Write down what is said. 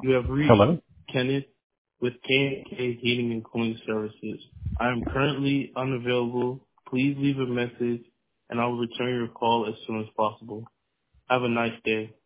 You have reached Hello? Kenneth with K&K Heating and Cooling Services. I am currently unavailable. Please leave a message and I will return your call as soon as possible. Have a nice day.